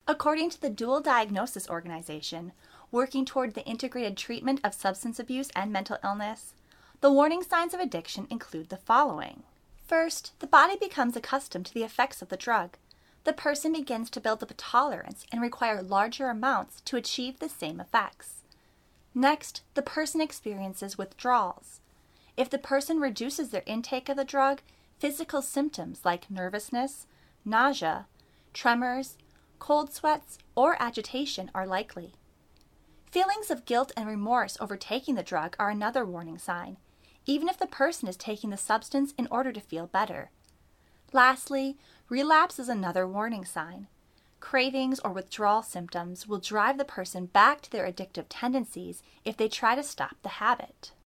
According to the Dual Diagnosis Organization, working toward the integrated treatment of substance abuse and mental illness, the warning signs of addiction include the following. First, the body becomes accustomed to the effects of the drug. The person begins to build up a tolerance and require larger amounts to achieve the same effects. Next, the person experiences withdrawals. If the person reduces their intake of the drug, physical symptoms like nervousness, nausea, tremors, cold sweats, or agitation are likely. Feelings of guilt and remorse over taking the drug are another warning sign, even if the person is taking the substance in order to feel better. Lastly, relapse is another warning sign. Cravings or withdrawal symptoms will drive the person back to their addictive tendencies if they try to stop the habit.